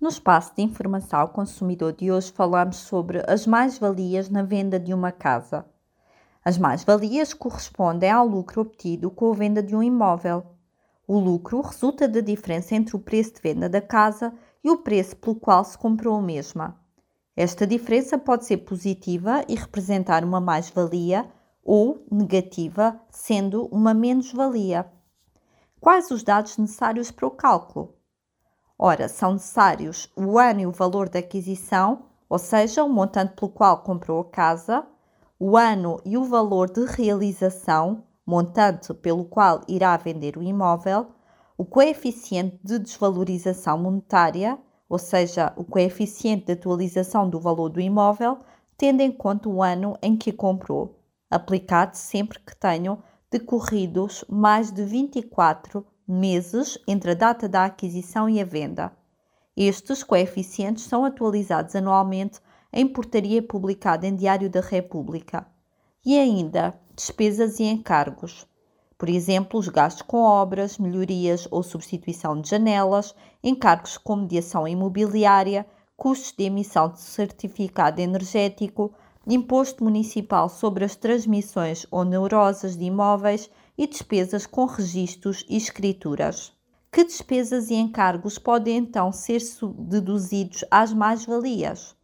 No espaço de informação ao consumidor de hoje falamos sobre as mais-valias na venda de uma casa. As mais-valias correspondem ao lucro obtido com a venda de um imóvel. O lucro resulta da diferença entre o preço de venda da casa e o preço pelo qual se comprou a mesma. Esta diferença pode ser positiva e representar uma mais-valia ou negativa, sendo uma menos-valia. Quais os dados necessários para o cálculo? Ora, são necessários o ano e o valor da aquisição, ou seja, o montante pelo qual comprou a casa, o ano e o valor de realização, montante pelo qual irá vender o imóvel, o coeficiente de desvalorização monetária, ou seja, o coeficiente de atualização do valor do imóvel, tendo em conta o ano em que comprou, aplicado sempre que tenham decorridos mais de 24 meses entre a data da aquisição e a venda. Estes coeficientes são atualizados anualmente em portaria publicada em Diário da República. E ainda, despesas e encargos. Por exemplo, os gastos com obras, melhorias ou substituição de janelas, encargos com mediação imobiliária, custos de emissão de certificado energético, imposto municipal sobre as transmissões onerosas de imóveis e despesas com registros e escrituras. Que despesas e encargos podem então ser deduzidos às mais-valias?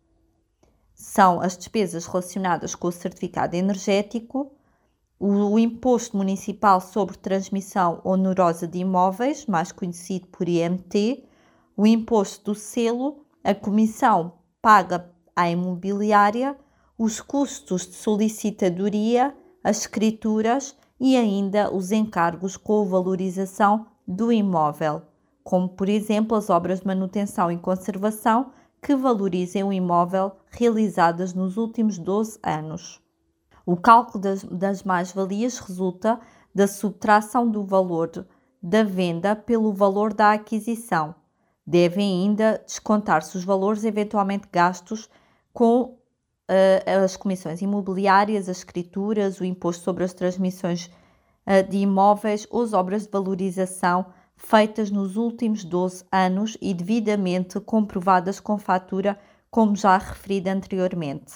São as despesas relacionadas com o certificado energético, o imposto municipal sobre transmissão onerosa de imóveis, mais conhecido por IMT, o imposto do selo, a comissão paga à imobiliária, os custos de solicitadoria, as escrituras e ainda os encargos com a valorização do imóvel, como por exemplo as obras de manutenção e conservação que valorizem o imóvel realizadas nos últimos 12 anos. O cálculo das mais-valias resulta da subtração do valor da venda pelo valor da aquisição. Devem ainda descontar-se os valores eventualmente gastos com as comissões imobiliárias, as escrituras, o imposto sobre as transmissões de imóveis ou as obras de valorização feitas nos últimos 12 anos e devidamente comprovadas com fatura, como já referido anteriormente.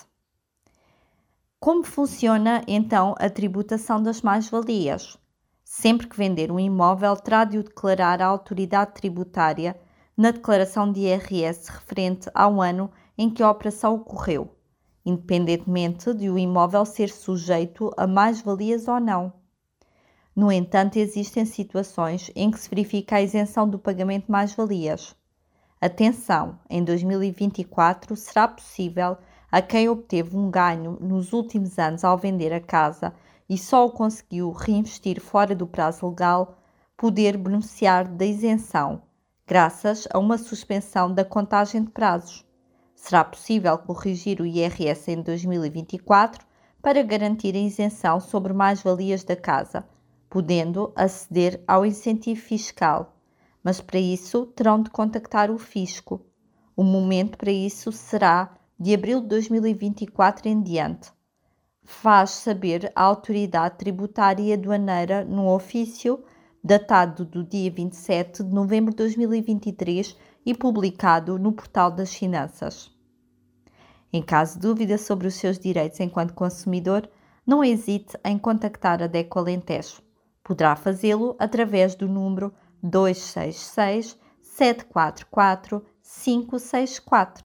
Como funciona então a tributação das mais-valias? Sempre que vender um imóvel, terá de o declarar à autoridade tributária na declaração de IRS referente ao ano em que a operação ocorreu, independentemente de o imóvel ser sujeito a mais-valias ou não. No entanto, existem situações em que se verifica a isenção do pagamento de mais-valias. Atenção, em 2024 será possível a quem obteve um ganho nos últimos anos ao vender a casa e só o conseguiu reinvestir fora do prazo legal, poder beneficiar da isenção, graças a uma suspensão da contagem de prazos. Será possível corrigir o IRS em 2024 para garantir a isenção sobre mais-valias da casa, podendo aceder ao incentivo fiscal, mas para isso terão de contactar o fisco. O momento para isso será de abril de 2024 em diante. Faz saber a autoridade tributária e aduaneira no ofício datado do dia 27 de novembro de 2023 e publicado no Portal das Finanças. Em caso de dúvida sobre os seus direitos enquanto consumidor, não hesite em contactar a DECO Alentejo. Poderá fazê-lo através do número 266 744 564.